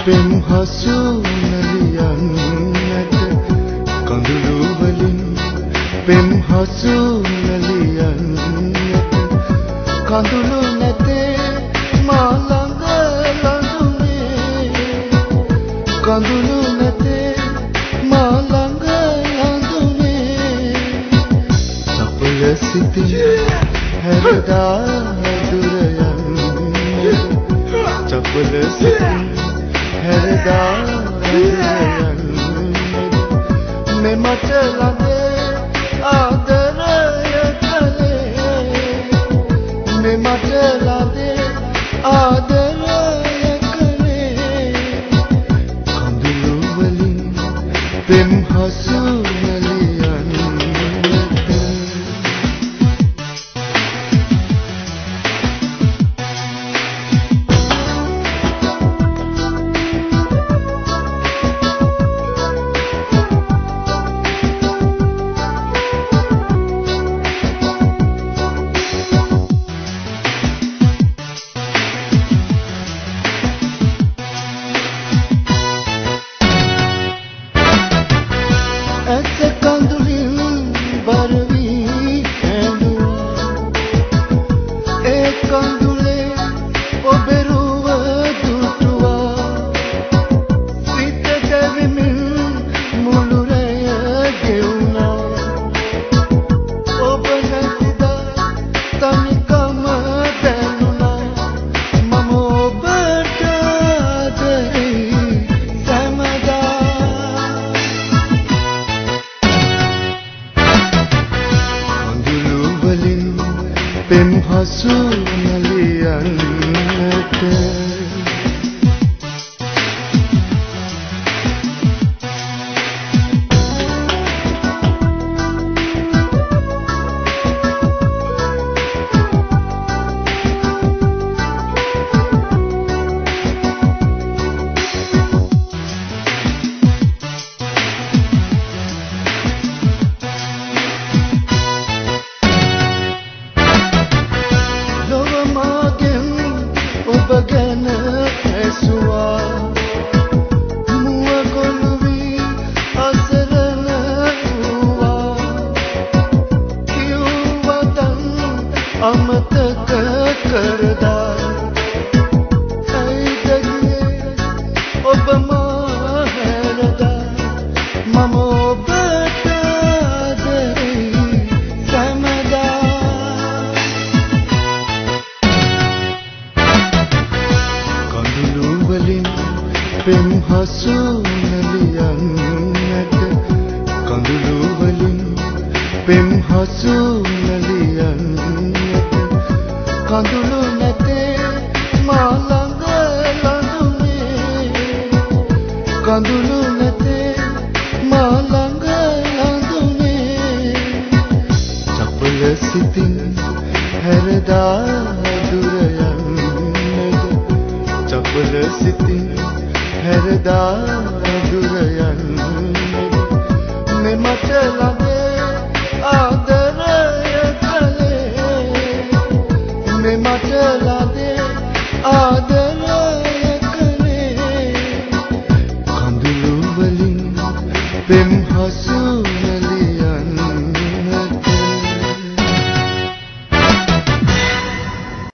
පෙම් හසු නලියන්නට කඳුළු වලින් පෙම් හසු නලියන්නට කඳුළු නැතේ මා ළඟ ළඳුනේ කඳුළු නැතේ මා ළඟ ළඳුනේ සපල සිතින් හැරදා දුර යන්නේ චපල සිතින් හැරදා මේ මට ළඟේ ආදරය කලේ මේ මට ළඟේ ආදරය කලේ කඳුළු වලින් පෙම් හසු පෙම් හසු නලියන්නට ගැන ඇසුවා මුව කොළුවී අසරණ වූවා කිව්වතන් අමතක කරදා ඇයිද ගියේ ඔබ මා හැරදා මම ඔබට ආදරෙයි සැමදා පෙම් හසු නලියන්නට කඳුළු වලින් පෙම් හසු නලියන්නට කඳුළු නැතේ මා ළඟ ළඳුනේ කඳුළු නැතේ මා ළඟ ළඳුනේ චපල සිතින් හැරදා දුර යන්නට චපල සිතින් හැරදා දුර යන්නේ මේ මට ළඟේ ආදරය කලේ මේ මට ළඟේ ආදරය කලේ කඳුළු වලින් පෙම් හසු